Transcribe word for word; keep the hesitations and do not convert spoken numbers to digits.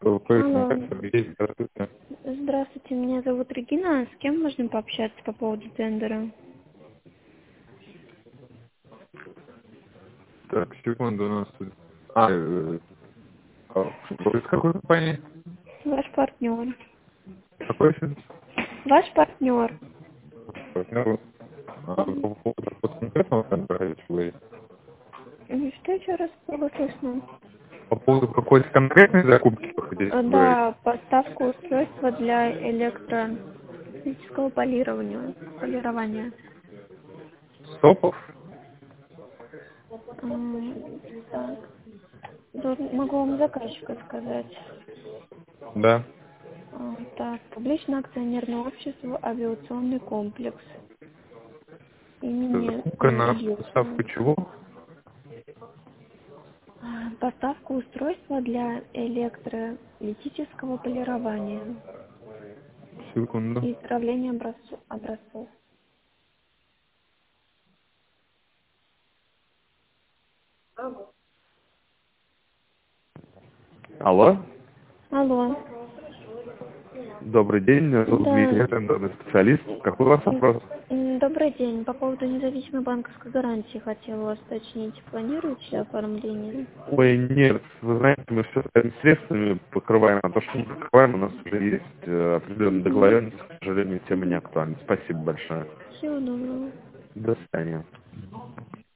Алло. Здравствуйте. Здравствуйте, меня зовут Регина. С кем можно пообщаться по поводу тендера? Так, секунду, у нас тут... А, э, а, вы из какой компании? Ваш партнер. Какой сейчас? Ваш партнер. Партнер. А, по поводу какого-то конкретного тендера речь вы? М, Что еще раз было слышно? По поводу какой-то конкретной закупки вы хотите Э, говорить? Да, поставку устройства для электрического полирования. полирования. Стопов? М, Так. Тут могу вам заказчика сказать. Да. А, Так, публичное акционерное общество «Авиационный комплекс» имени Закупка М, на Ильюшина. поставку чего? А, Поставка устройства для электролитического полирования Секунду. и исправления образцу- образцов. Алло. Алло. Добрый день, меня зовут Дмитрий, Да. я тендерный специалист. Какой у вас М, вопрос? м, Добрый день. По поводу независимой банковской гарантии хотела вас уточнить. Планируете оформление? Ой, нет, вы знаете, мы все своими средствами покрываем, а то, что мы покрываем, у нас уже есть э, определенные Угу. договоренности, к сожалению, тема не актуальна. Спасибо большое. Всего доброго. До свидания.